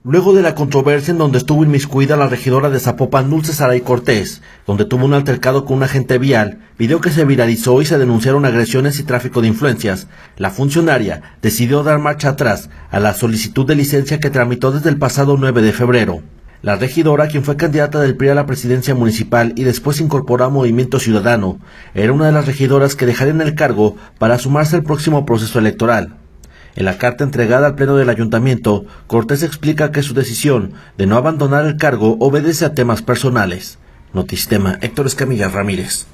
Luego de la controversia en donde estuvo inmiscuida la regidora de Zapopan, Dulce Saray Cortés, donde tuvo un altercado con un agente vial, video que se viralizó y se denunciaron agresiones y tráfico de influencias, la funcionaria decidió dar marcha atrás a la solicitud de licencia que tramitó desde el pasado 9 de febrero. La regidora, quien fue candidata del PRI a la presidencia municipal y después se incorporó a Movimiento Ciudadano, era una de las regidoras que dejarían el cargo para sumarse al próximo proceso electoral. En la carta entregada al Pleno del Ayuntamiento, Cortés explica que su decisión de no abandonar el cargo obedece a temas personales. Notisistema, Héctor Escamilla Ramírez.